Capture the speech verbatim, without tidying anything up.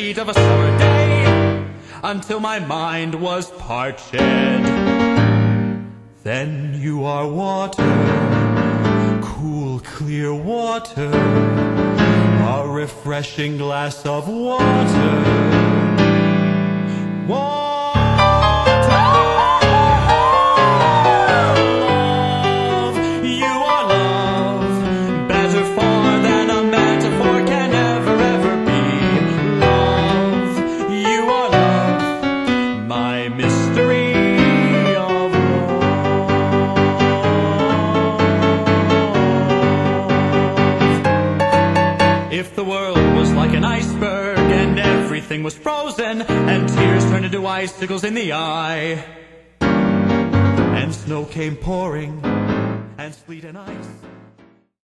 heat of a summer day, until my mind was parched. Then you are water, cool, clear water, a refreshing glass of water. Water. If the world was like an iceberg and everything was frozen and tears turned into icicles in the eye, and snow came pouring and sleet and ice